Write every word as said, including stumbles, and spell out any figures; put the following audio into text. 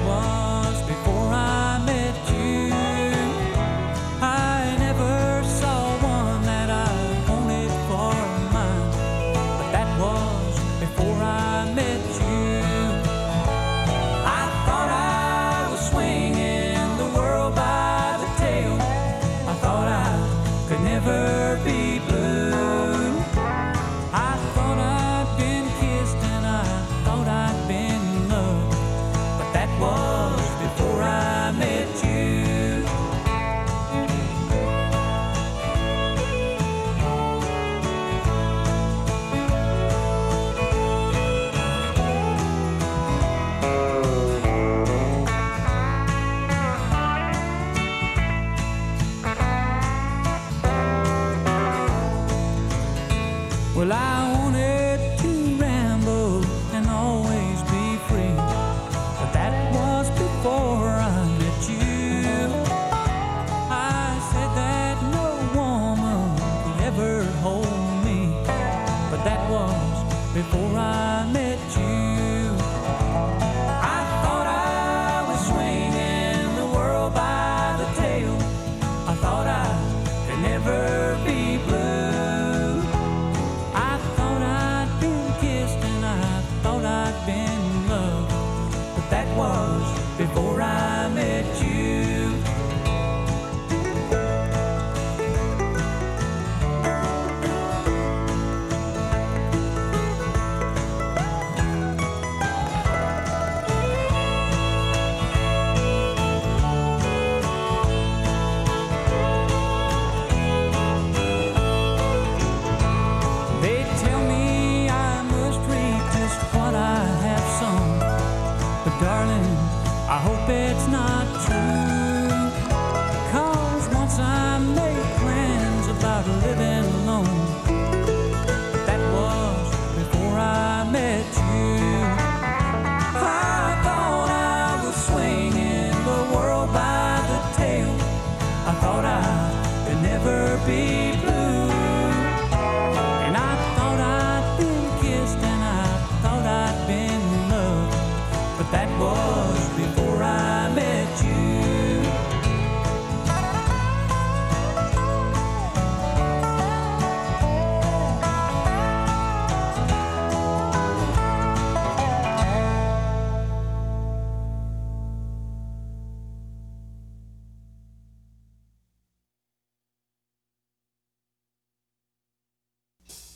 was before I met you. I never saw one that I wanted for mine, but that was before I met you. I thought I was swinging the world by the tail. I thought I could never be blue. I thought I'd been kissed and I thought I'd been loved, but that was before I met you. Well, I wanted to ramble and always be free, but that was before I met you. I said that no woman could ever hold me, but that was before I met you. I thought I was swinging the world by the tail. I thought I could never be blue. I'd been loved, but that was before I met you. They tell me I must reap just what I have sown, but darling, I hope it's not true. 'Cause once I made plans about living alone, but that was before I met you. I thought I was swinging the world by the tail. I thought I could never be blue. And I thought I'd been kissed and I thought I'd been loved, but that was